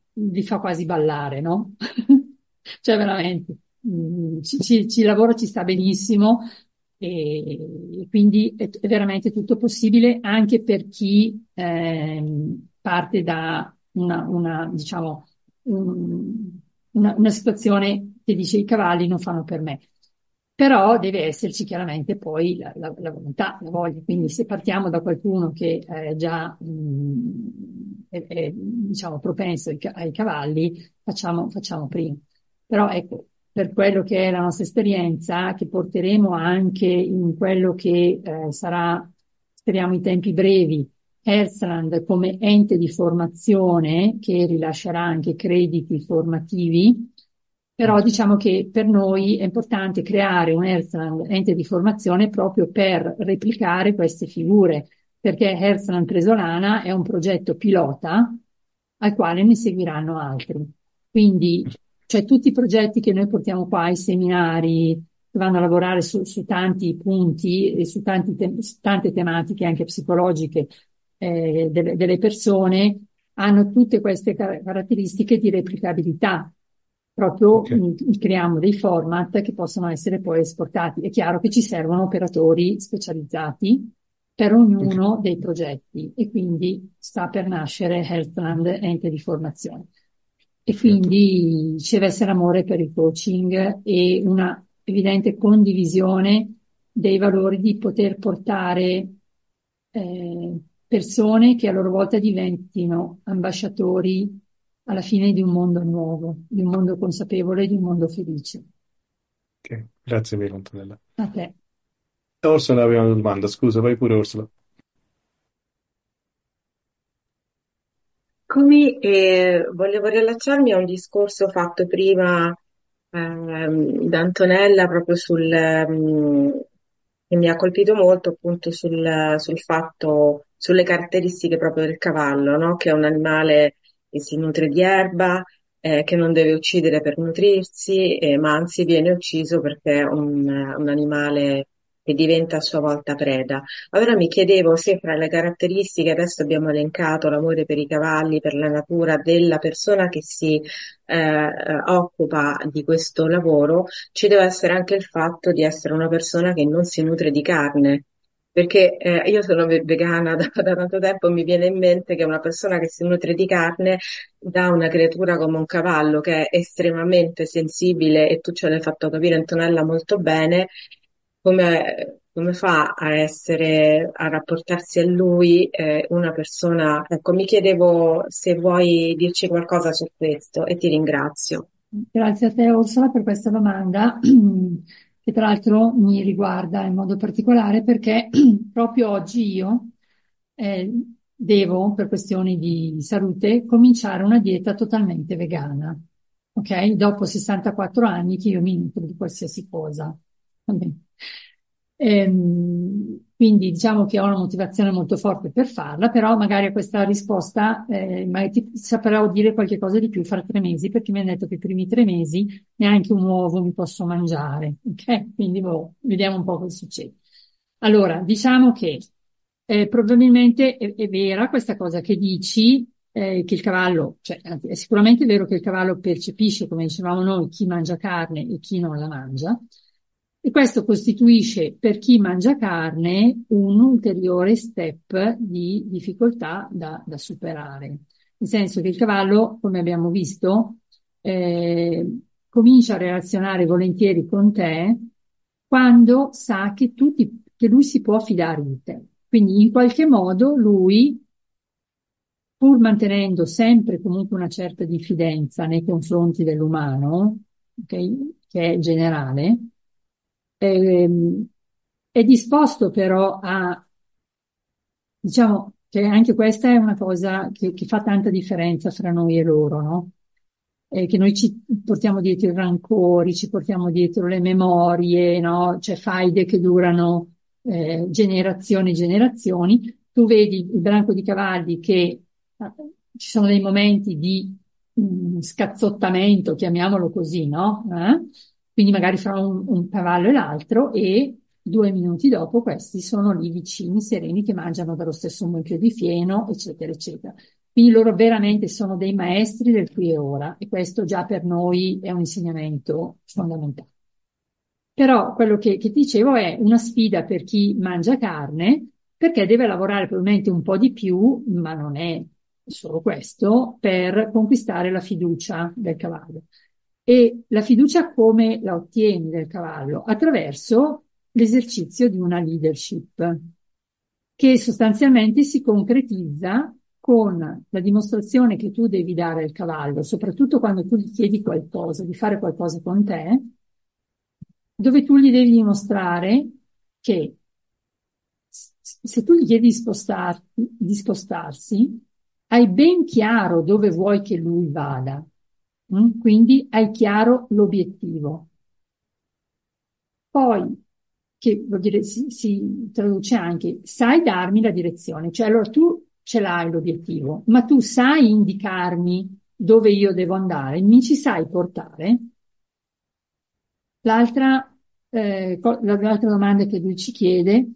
vi fa quasi ballare, no? Cioè veramente, mm, ci, ci, ci lavora, ci sta benissimo e, e quindi è, è veramente tutto possibile anche per chi ehm, parte da una, una diciamo, un- una, una situazione che dice i cavalli non fanno per me. Però deve esserci chiaramente poi la, la- la volontà, la voglia. Quindi se partiamo da qualcuno che è già mh, è, è, diciamo, propenso ai, ca- ai cavalli, facciamo, facciamo prima. Però ecco, per quello che è la nostra esperienza, che porteremo anche in quello che eh, sarà, speriamo, in tempi brevi, Herzland come ente di formazione che rilascerà anche crediti formativi, però diciamo che per noi è importante creare un Herzland ente di formazione proprio per replicare queste figure, perché Herzland Presolana è un progetto pilota al quale ne seguiranno altri. Quindi, cioè tutti i progetti che noi portiamo qua, i seminari, che vanno a lavorare su, su tanti punti e su, tanti te- su tante tematiche anche psicologiche eh, delle, delle persone, hanno tutte queste car- caratteristiche di replicabilità. Proprio Ok, mh, creiamo dei format che possono essere poi esportati. È chiaro che ci servono operatori specializzati per ok, ognuno dei progetti e quindi sta per nascere Healthland Ente di Formazione. E perfetto. quindi ci deve essere amore per il coaching e una evidente condivisione dei valori di poter portare eh, persone che a loro volta diventino ambasciatori alla fine di un mondo nuovo, di un mondo consapevole, di un mondo felice. Ok, grazie mille, Antonella. A te. Orsola aveva una domanda, scusa, vai pure Orsola. Qui eh, volevo riallacciarmi a un discorso fatto prima ehm, da Antonella proprio sul, ehm, che mi ha colpito molto appunto sul, sul fatto, sulle caratteristiche proprio del cavallo, no? Che è un animale che si nutre di erba, eh, che non deve uccidere per nutrirsi, eh, ma anzi viene ucciso perché è un, un animale che diventa a sua volta preda. Allora mi chiedevo se fra le caratteristiche, adesso abbiamo elencato l'amore per i cavalli, per la natura della persona che si eh, eh, occupa di questo lavoro, ci deve essere anche il fatto di essere una persona che non si nutre di carne. Perché eh, io sono ve- vegana da, da tanto tempo e mi viene in mente che una persona che si nutre di carne da una creatura come un cavallo che è estremamente sensibile e tu ce l'hai fatto capire Antonella molto bene, come, come fa a essere, a rapportarsi a lui, eh, una persona. Ecco, mi chiedevo se vuoi dirci qualcosa su questo e ti ringrazio. Grazie a te Ursula per questa domanda, che tra l'altro mi riguarda in modo particolare perché proprio oggi io eh, devo, per questioni di salute, cominciare una dieta totalmente vegana. Ok? Dopo sessantaquattro anni che io mi nutro di qualsiasi cosa. Va bene. Ehm, quindi diciamo che ho una motivazione molto forte per farla, però magari a questa risposta eh, magari ti saprò dire qualche cosa di più fra tre mesi, perché mi hanno detto che i primi tre mesi neanche un uovo mi posso mangiare, ok? Quindi boh, vediamo un po' cosa succede. Allora, diciamo che eh, probabilmente è, è vera questa cosa che dici, eh, che il cavallo, cioè anzi, è sicuramente vero che il cavallo percepisce, come dicevamo noi, chi mangia carne e chi non la mangia. E questo costituisce per chi mangia carne un ulteriore step di difficoltà da, da superare. Nel senso che il cavallo, come abbiamo visto, eh, comincia a relazionare volentieri con te quando sa che, tu ti- che lui si può fidare di te. Quindi in qualche modo lui, pur mantenendo sempre comunque una certa diffidenza nei confronti dell'umano, ok, che è generale, ehm, è disposto però a, diciamo, che anche questa è una cosa che, che fa tanta differenza fra noi e loro, no? Eh, che noi ci portiamo dietro i rancori, ci portiamo dietro le memorie, no? C'è faide che durano eh, generazioni e generazioni. Tu vedi il branco di cavalli che eh, ci sono dei momenti di mh, scazzottamento, chiamiamolo così, no? Eh? Quindi magari fra un, un cavallo e l'altro e due minuti dopo questi sono lì vicini, sereni, che mangiano dallo stesso mucchio di fieno, eccetera, eccetera. Quindi loro veramente sono dei maestri del qui e ora e questo già per noi è un insegnamento fondamentale. Però quello che, che ti dicevo è una sfida per chi mangia carne, perché deve lavorare probabilmente un po' di più, ma non è solo questo, per conquistare la fiducia del cavallo. E la fiducia come la ottieni del cavallo? Attraverso l'esercizio di una leadership, che sostanzialmente si concretizza con la dimostrazione che tu devi dare al cavallo, soprattutto quando tu gli chiedi qualcosa, di fare qualcosa con te, dove tu gli devi dimostrare che se tu gli chiedi di, spostar, di spostarsi, hai ben chiaro dove vuoi che lui vada, mm? Quindi hai chiaro l'obiettivo. Poi, che vuol dire, si, si traduce anche, sai darmi la direzione, cioè allora tu ce l'hai l'obiettivo, ma tu sai indicarmi dove io devo andare, mi ci sai portare? L'altra, eh, l'altra domanda che lui ci chiede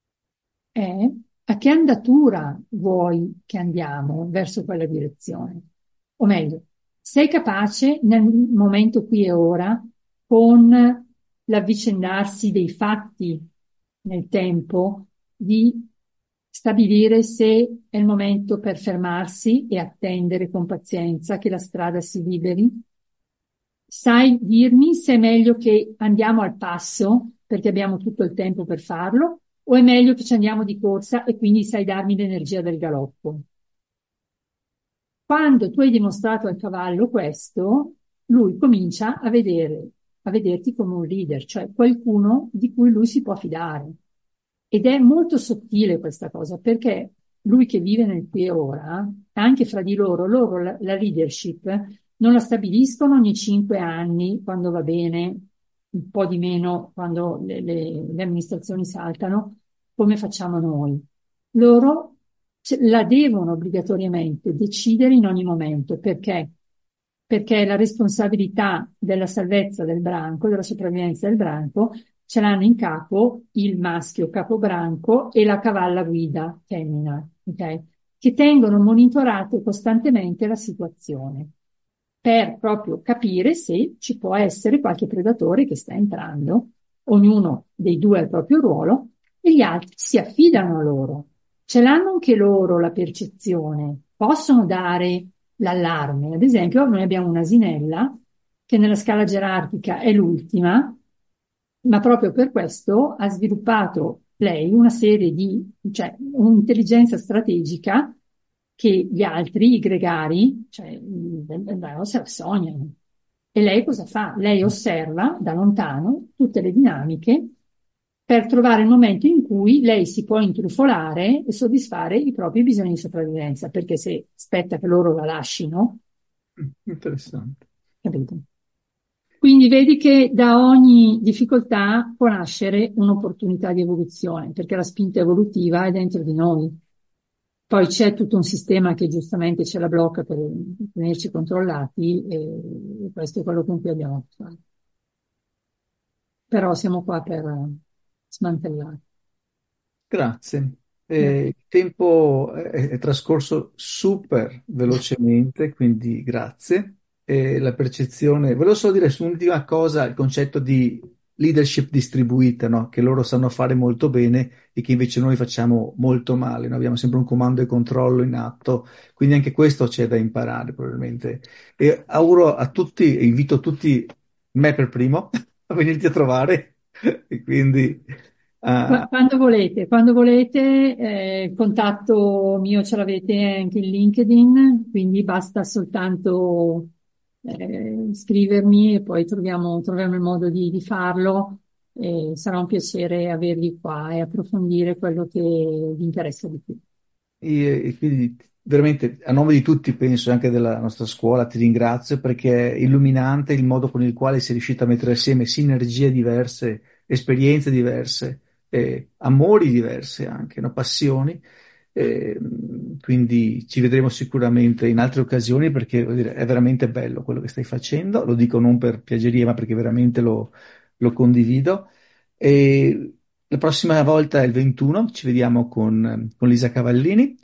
è a che andatura vuoi che andiamo verso quella direzione? O meglio, sei capace nel momento qui e ora, con l'avvicendarsi dei fatti nel tempo, di stabilire se è il momento per fermarsi e attendere con pazienza che la strada si liberi? Sai dirmi se è meglio che andiamo al passo perché abbiamo tutto il tempo per farlo o è meglio che ci andiamo di corsa e quindi sai darmi l'energia del galoppo? Quando tu hai dimostrato al cavallo questo, lui comincia a vedere, a vederti come un leader, cioè qualcuno di cui lui si può fidare. Ed è molto sottile questa cosa perché lui che vive nel qui e ora, anche fra di loro, loro la, la leadership non la stabiliscono ogni cinque anni, quando va bene, un po' di meno quando le, le, le amministrazioni saltano, come facciamo noi. Loro la devono obbligatoriamente decidere in ogni momento. Perché? Perché la responsabilità della salvezza del branco, della sopravvivenza del branco, ce l'hanno in capo il maschio capobranco e la cavalla guida femmina, ok? Che tengono monitorato costantemente la situazione per proprio capire se ci può essere qualche predatore che sta entrando, ognuno dei due ha il proprio ruolo, e gli altri si affidano a loro. Ce l'hanno anche loro la percezione, possono dare l'allarme. Ad esempio, noi abbiamo un'asinella che nella scala gerarchica è l'ultima, ma proprio per questo ha sviluppato lei una serie di, cioè un'intelligenza strategica che gli altri, i gregari, cioè no, se la sognano. E lei cosa fa? Lei osserva da lontano tutte le dinamiche per trovare il momento in cui lei si può intrufolare e soddisfare i propri bisogni di sopravvivenza, perché se aspetta che loro la lascino, interessante. Capito? Quindi vedi che da ogni difficoltà può nascere un'opportunità di evoluzione, perché la spinta evolutiva è dentro di noi. Poi c'è tutto un sistema che giustamente ce la blocca per tenerci controllati e questo è quello con cui abbiamo a che fare. Però siamo qua per smantellare. Grazie. Eh, il tempo è, è trascorso super velocemente, quindi grazie. E la percezione, volevo solo dire su un'ultima cosa, il concetto di leadership distribuita, no? Che loro sanno fare molto bene e che invece noi facciamo molto male. Noi abbiamo sempre un comando e controllo in atto, quindi anche questo c'è da imparare probabilmente. E auguro a tutti, e invito tutti, me per primo, a venirti a trovare e quindi... Qu- Uh, Quando volete, quando volete, eh, il contatto mio ce l'avete anche in LinkedIn, quindi basta soltanto eh, scrivermi e poi troviamo, troviamo il modo di, di farlo. E sarà un piacere avervi qua e approfondire quello che vi interessa di più. E, e quindi veramente a nome di tutti, penso anche della nostra scuola, ti ringrazio perché è illuminante il modo con il quale sei riuscito a mettere assieme sinergie diverse, esperienze diverse, eh, amori diversi anche, no? Passioni. Eh, quindi ci vedremo sicuramente in altre occasioni perché voglio dire, è veramente bello quello che stai facendo, lo dico non per piaggeria ma perché veramente lo, lo condivido. E la prossima volta è il ventuno, ci vediamo con, con Lisa Cavallini.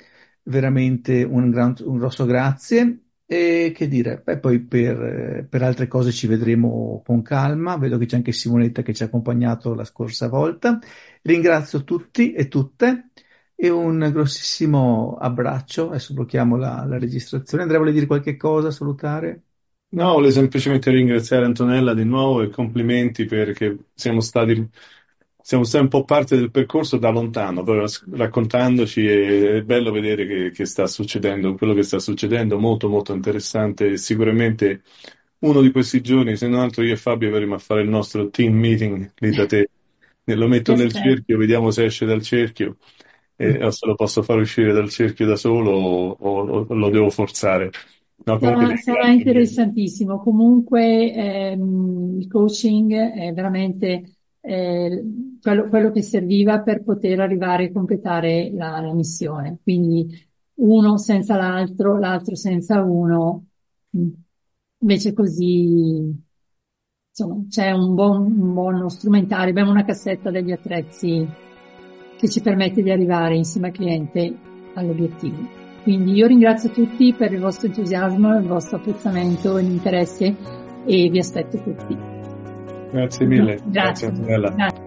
veramente un, gran, un grosso grazie. E che dire, beh, poi per, per altre cose ci vedremo con calma. Vedo che c'è anche Simonetta che ci ha accompagnato la scorsa volta. Ringrazio tutti e tutte e un grossissimo abbraccio. Adesso blocchiamo la, la registrazione. Andrea, vuole dire qualche cosa, salutare? No, voglio semplicemente ringraziare Antonella di nuovo e complimenti perché siamo stati, siamo stati un po' parte del percorso da lontano, però raccontandoci è bello vedere che, che sta succedendo, quello che sta succedendo, molto molto interessante e sicuramente uno di questi giorni, se non altro io e Fabio verremo a fare il nostro team meeting lì da te, lo metto nel cerchio, vediamo se esce dal cerchio e, o se lo posso far uscire dal cerchio da solo o, o, o lo devo forzare. No, sarà, sarà interessantissimo. Comunque ehm, il coaching è veramente eh, quello, quello che serviva per poter arrivare a completare la, la missione. Quindi uno senza l'altro, l'altro senza uno. Invece così, insomma, c'è un buon, un buono strumentario, abbiamo una cassetta degli attrezzi che ci permette di arrivare insieme al cliente all'obiettivo. Quindi io ringrazio tutti per il vostro entusiasmo, il vostro apprezzamento e l'interesse e vi aspetto tutti. Grazie mille. Grazie. Grazie, Grazie.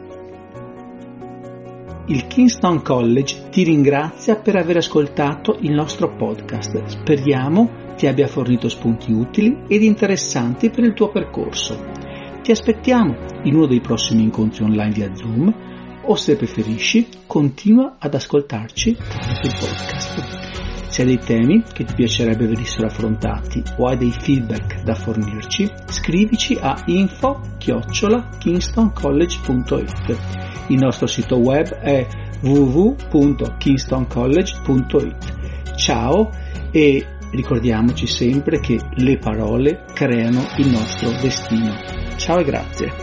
Il Kingston College ti ringrazia per aver ascoltato il nostro podcast. Speriamo ti abbia fornito spunti utili ed interessanti per il tuo percorso. Ti aspettiamo in uno dei prossimi incontri online via Zoom o, se preferisci, continua ad ascoltarci tramite il podcast. Se hai dei temi che ti piacerebbe venissero affrontati o hai dei feedback da fornirci, scrivici a info chiocciola kingston college punto it. Il nostro sito web è w w w punto kingston college punto it. Ciao e ricordiamoci sempre che le parole creano il nostro destino. Ciao e grazie.